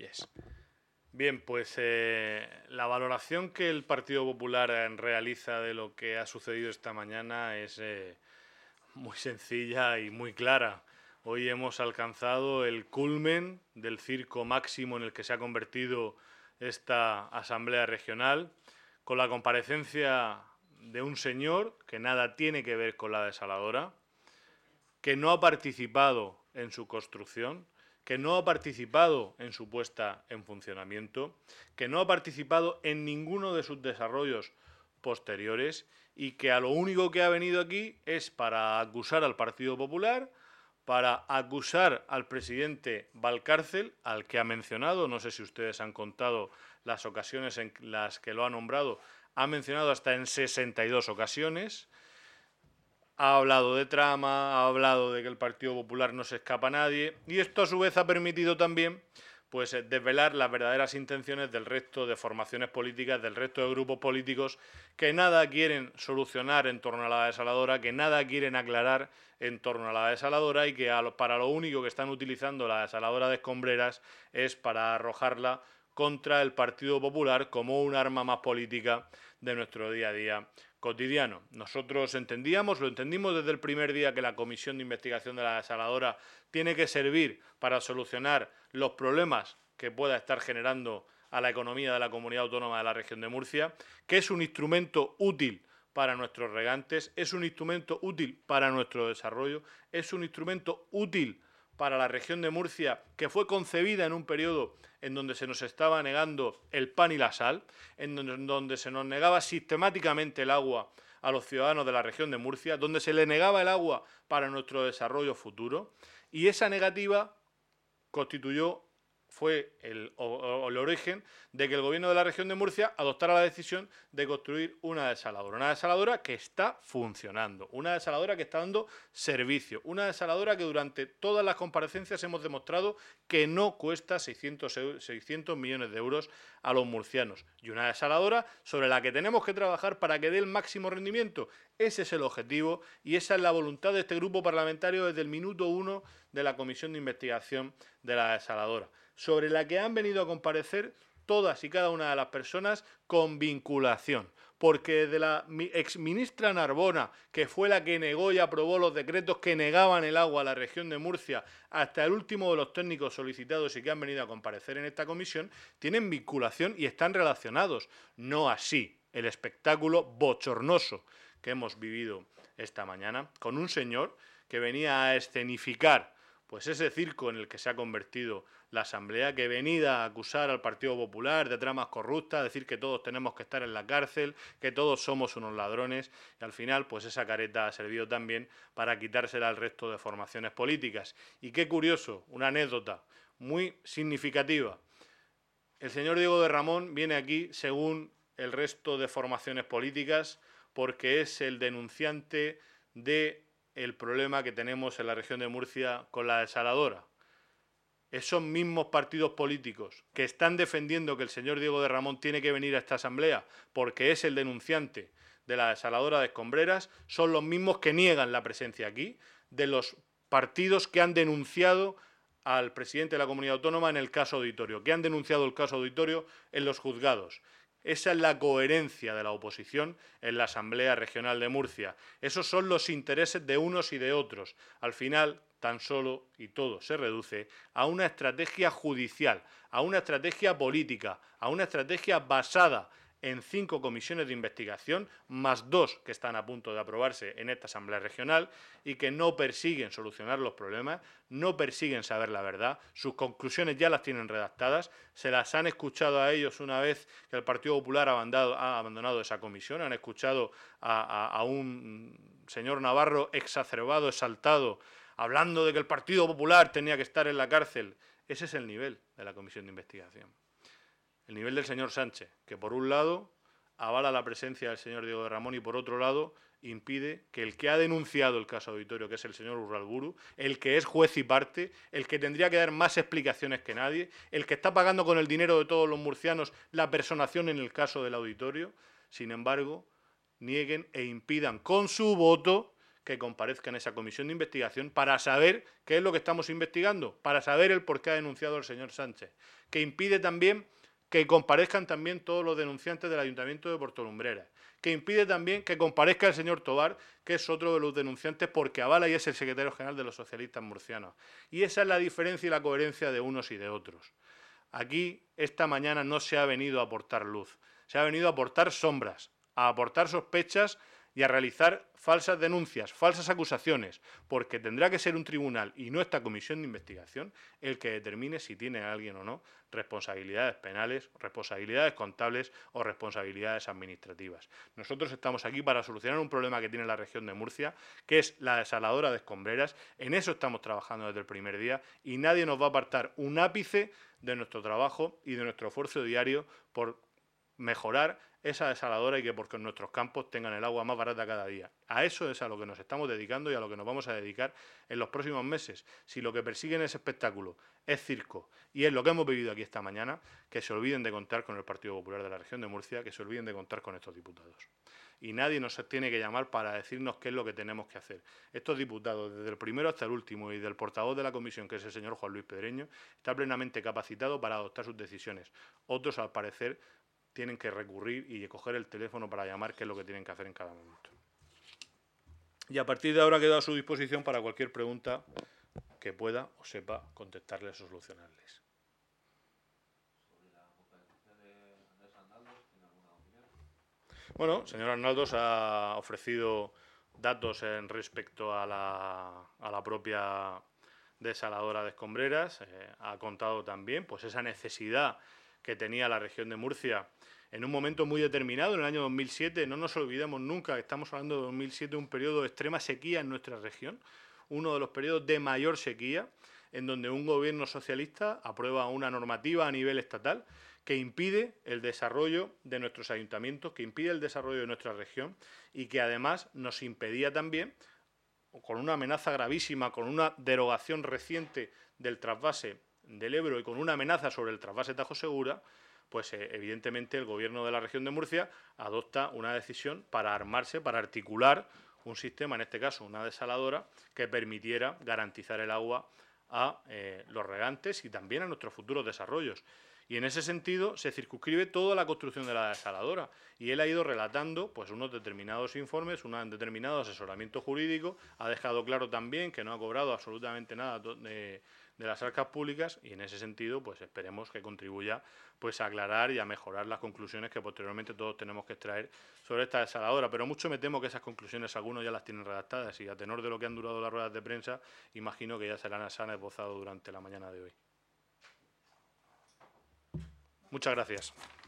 Yes. Bien, pues la valoración que el Partido Popular realiza de lo que ha sucedido esta mañana es muy sencilla y muy clara. Hoy hemos alcanzado el culmen del circo máximo en el que se ha convertido esta Asamblea Regional, con la comparecencia de un señor que nada tiene que ver con la desaladora, que no ha participado en su construcción, que no ha participado en su puesta en funcionamiento, que no ha participado en ninguno de sus desarrollos posteriores y que a lo único que ha venido aquí es para acusar al Partido Popular, para acusar al presidente Valcárcel, al que ha mencionado, no sé si ustedes han contado las ocasiones en las que lo ha nombrado, ha mencionado hasta en 62 ocasiones. Ha hablado de trama, ha hablado de que el Partido Popular no se escapa a nadie y esto a su vez ha permitido también pues desvelar las verdaderas intenciones del resto de formaciones políticas, del resto de grupos políticos que nada quieren solucionar en torno a la desaladora, que nada quieren aclarar en torno a la desaladora y que para lo único que están utilizando la desaladora de Escombreras es para arrojarla contra el Partido Popular como un arma más política de nuestro día a día cotidiano. Nosotros lo entendimos desde el primer día que la comisión de investigación de la desaladora tiene que servir para solucionar los problemas que pueda estar generando a la economía de la comunidad autónoma de la región de Murcia, que es un instrumento útil para nuestros regantes, es un instrumento útil para nuestro desarrollo, es un instrumento útil para la región de Murcia, que fue concebida en un periodo en donde se nos estaba negando el pan y la sal, en donde se nos negaba sistemáticamente el agua a los ciudadanos de la región de Murcia, donde se le negaba el agua para nuestro desarrollo futuro, y esa negativa fue el origen de que el gobierno de la región de Murcia adoptara la decisión de construir una desaladora que está funcionando, una desaladora que está dando servicio, una desaladora que durante todas las comparecencias hemos demostrado que no cuesta 600 millones de euros a los murcianos, y una desaladora sobre la que tenemos que trabajar para que dé el máximo rendimiento. Ese es el objetivo y esa es la voluntad de este grupo parlamentario desde el minuto 1 de la comisión de investigación de la desaladora, sobre la que han venido a comparecer todas y cada una de las personas con vinculación, porque desde la exministra Narbona, que fue la que negó y aprobó los decretos que negaban el agua a la región de Murcia, hasta el último de los técnicos solicitados y que han venido a comparecer en esta comisión, tienen vinculación y están relacionados. No así el espectáculo bochornoso que hemos vivido esta mañana, con un señor que venía a escenificar pues ese circo en el que se ha convertido la Asamblea, que venida a acusar al Partido Popular de tramas corruptas, decir que todos tenemos que estar en la cárcel, que todos somos unos ladrones, y al final pues esa careta ha servido también para quitársela al resto de formaciones políticas. Y qué curioso, una anécdota muy significativa. El señor Diego de Ramón viene aquí, según el resto de formaciones políticas, porque es el denunciante del problema que tenemos en la región de Murcia con la desaladora. Esos mismos partidos políticos que están defendiendo que el señor Diego de Ramón tiene que venir a esta asamblea porque es el denunciante de la desaladora de Escombreras, son los mismos que niegan la presencia aquí de los partidos que han denunciado al presidente de la comunidad autónoma en el caso Auditorio, que han denunciado el caso Auditorio en los juzgados. Esa es la coherencia de la oposición en la Asamblea Regional de Murcia. Esos son los intereses de unos y de otros. Al final, tan solo y todo se reduce a una estrategia judicial, a una estrategia política, a una estrategia basada en 5 comisiones de investigación, más 2 que están a punto de aprobarse en esta Asamblea Regional y que no persiguen solucionar los problemas, no persiguen saber la verdad, sus conclusiones ya las tienen redactadas, se las han escuchado a ellos una vez que el Partido Popular ha abandonado esa comisión, han escuchado a un señor Navarro exacerbado, exaltado, hablando de que el Partido Popular tenía que estar en la cárcel. Ese es el nivel de la comisión de investigación. El nivel del señor Sánchez, que por un lado avala la presencia del señor Diego de Ramón y por otro lado impide que el que ha denunciado el caso Auditorio, que es el señor Urralburu, el que es juez y parte, el que tendría que dar más explicaciones que nadie, el que está pagando con el dinero de todos los murcianos la personación en el caso del Auditorio, sin embargo, nieguen e impidan con su voto que comparezca en esa comisión de investigación para saber qué es lo que estamos investigando, para saber el por qué ha denunciado el señor Sánchez, que impide también que comparezcan también todos los denunciantes del Ayuntamiento de Portolumbreras, que impide también que comparezca el señor Tobar, que es otro de los denunciantes porque avala y es el secretario general de los socialistas murcianos. Y esa es la diferencia y la coherencia de unos y de otros. Aquí, esta mañana, no se ha venido a aportar luz, se ha venido a aportar sombras, a aportar sospechas y a realizar falsas denuncias, falsas acusaciones, porque tendrá que ser un tribunal y no esta comisión de investigación el que determine si tiene a alguien o no responsabilidades penales, responsabilidades contables o responsabilidades administrativas. Nosotros estamos aquí para solucionar un problema que tiene la región de Murcia, que es la desaladora de Escombreras. En eso estamos trabajando desde el primer día y nadie nos va a apartar un ápice de nuestro trabajo y de nuestro esfuerzo diario por mejorar esa desaladora y que porque nuestros campos tengan el agua más barata cada día. A eso es a lo que nos estamos dedicando y a lo que nos vamos a dedicar en los próximos meses. Si lo que persiguen es espectáculo, es circo y es lo que hemos vivido aquí esta mañana, que se olviden de contar con el Partido Popular de la región de Murcia, que se olviden de contar con estos diputados. Y nadie nos tiene que llamar para decirnos qué es lo que tenemos que hacer. Estos diputados, desde el primero hasta el último, y del portavoz de la comisión, que es el señor Juan Luis Pedreño, está plenamente capacitado para adoptar sus decisiones. Otros, al parecer, tienen que recurrir y coger el teléfono para llamar, qué es lo que tienen que hacer en cada momento. Y a partir de ahora quedo a su disposición para cualquier pregunta que pueda o sepa contestarles o solucionarles. Bueno, señor Arnaldos ha ofrecido datos en respecto a la propia desaladora de Escombreras. Ha contado también pues esa necesidad que tenía la región de Murcia en un momento muy determinado, en el año 2007. No nos olvidemos nunca que estamos hablando de 2007, un periodo de extrema sequía en nuestra región, uno de los periodos de mayor sequía, en donde un gobierno socialista aprueba una normativa a nivel estatal que impide el desarrollo de nuestros ayuntamientos, que impide el desarrollo de nuestra región y que además nos impedía también, con una amenaza gravísima, con una derogación reciente del trasvase del Ebro y con una amenaza sobre el trasvase Tajo Segura, pues evidentemente el Gobierno de la región de Murcia adopta una decisión para armarse, para articular un sistema, en este caso una desaladora, que permitiera garantizar el agua a los regantes y también a nuestros futuros desarrollos. Y en ese sentido se circunscribe toda la construcción de la desaladora. Y él ha ido relatando pues unos determinados informes, un determinado asesoramiento jurídico, ha dejado claro también que no ha cobrado absolutamente nada de las arcas públicas y en ese sentido pues esperemos que contribuya pues a aclarar y a mejorar las conclusiones que posteriormente todos tenemos que extraer sobre esta desaladora. Pero mucho me temo que esas conclusiones algunos ya las tienen redactadas y a tenor de lo que han durado las ruedas de prensa imagino que ya se las han esbozado durante la mañana de hoy. Muchas gracias.